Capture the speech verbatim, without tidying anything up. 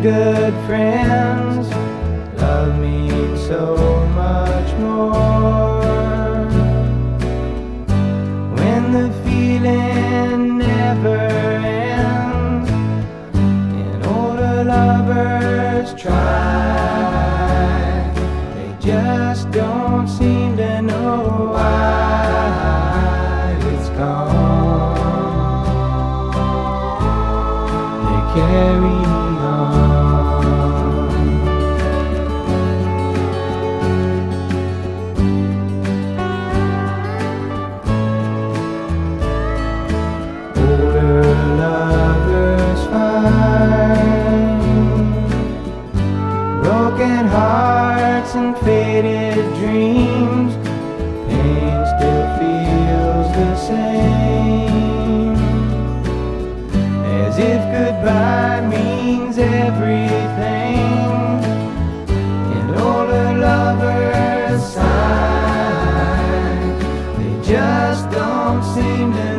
good friends love me so much more. When the feeling never ends and older lovers try, they just don't seem to know why it's gone. They carry lovers find broken hearts and faded dreams. Pain still feels the same, as if goodbye means everything. And older lovers sigh, they just don't seem to